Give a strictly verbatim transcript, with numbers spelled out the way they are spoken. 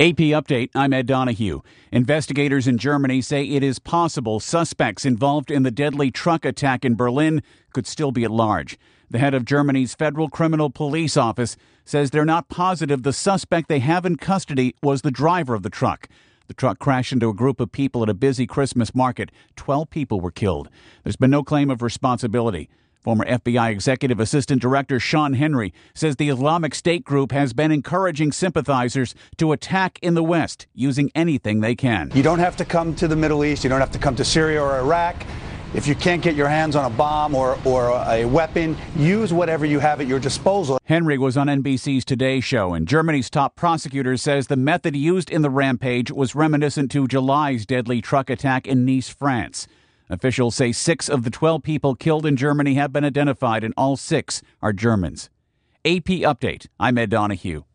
A P Update, I'm Ed Donahue. Investigators in Germany say it is possible suspects involved in the deadly truck attack in Berlin could still be at large. The head of Germany's Federal Criminal Police Office says they're not positive the suspect they have in custody was the driver of the truck. The truck crashed into a group of people at a busy Christmas market. Twelve people were killed. There's been no claim of responsibility. Former F B I Executive Assistant Director Sean Henry says the Islamic State group has been encouraging sympathizers to attack in the West using anything they can. You don't have to come to the Middle East. You don't have to come to Syria or Iraq. If you can't get your hands on a bomb or, or a weapon, use whatever you have at your disposal. Henry was on N B C's Today Show, and Germany's top prosecutor says the method used in the rampage was reminiscent to July's deadly truck attack in Nice, France. Officials say six of the twelve people killed in Germany have been identified, and all six are Germans. A P Update, I'm Ed Donahue.